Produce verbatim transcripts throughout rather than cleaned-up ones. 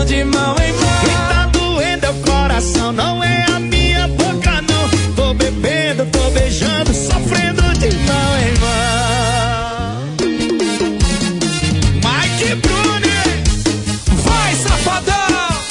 de mão em mão. Quem tá doendo é o coração, não é a minha boca não. Tô bebendo, tô beijando, sofrendo de mão em mão. Mike Bruni, vai safadão.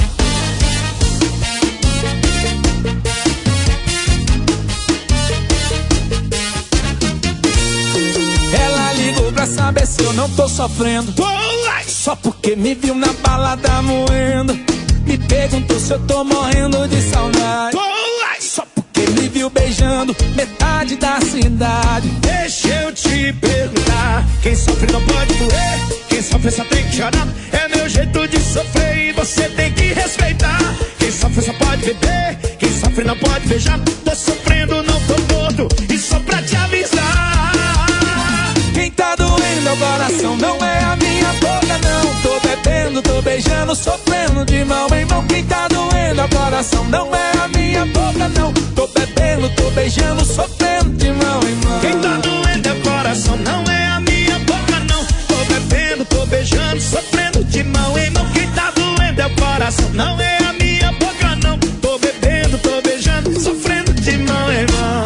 Ela ligou pra saber se eu não tô sofrendo, só porque me viu na balada moendo. Me perguntou se eu tô morrendo de saudade, só porque me viu beijando metade da cidade. Deixa eu te perguntar, quem sofre não pode doer, quem sofre só tem que chorar. É meu jeito de sofrer e você tem que respeitar. Quem sofre só pode beber, quem sofre não pode beijar. Tô sofrendo, não tô morto, e só pra te avisar. Quem tá doendo é o coração, não é a minha boca não. Tô bebendo, tô beijando, sofrendo de mão em mão. Quem tá doendo é o coração, não é a minha boca não. Tô bebendo, tô beijando, sofrendo de mão em mão. Quem tá doendo é o coração, não é a minha boca não. Tô bebendo, tô beijando, sofrendo de mão em mão. Quem tá doendo é o coração, não é a minha boca não. Tô bebendo, tô beijando, sofrendo de mão em mão.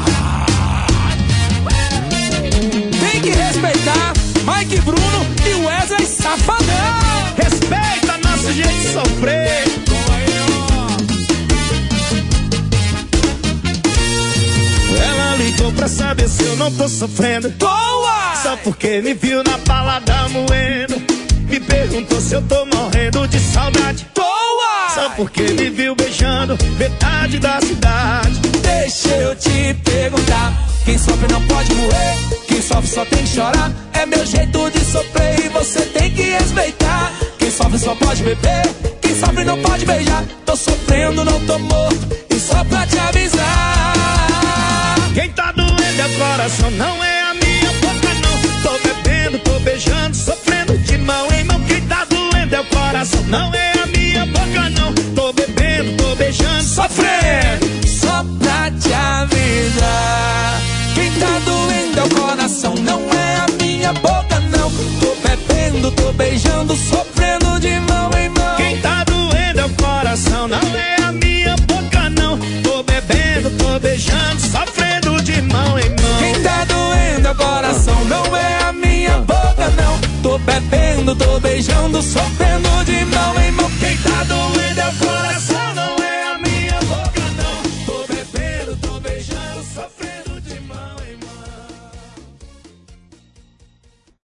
Tem que respeitar Mike Bruno e Wesley Safadão. Respeita nosso jeito de sofrer. Ela ligou pra saber se eu não tô sofrendo, Boa! só porque me viu na balada moendo. Me perguntou se eu tô morrendo de saudade, Boa! só porque me viu beijando metade da cidade. Deixa eu te perguntar, quem sofre não pode morrer, quem sofre só tem que chorar. É meu jeito de sofrer e você tem que respeitar. Quem sofre só pode beber, quem sofre não pode beijar. Tô sofrendo, não tô morto, e só pra te avisar. Quem tá doendo é o coração, não é a minha boca não. Tô bebendo, tô beijando, sofrendo de mão em mão. Quem tá doendo é o coração, não é a minha boca não. Tô bebendo, tô beijando, sofrendo. Só pra te avisar, quem tá doendo é o coração, não é a minha boca não. Tô bebendo, tô beijando, sofrendo de mão em mão. Quem tá doendo é o coração, não é a minha boca não. Tô bebendo, tô beijando, sofrendo de mão em mão. Quem tá doendo é o coração, não é a minha boca não. Tô bebendo, tô beijando, sofrendo de mão em mão.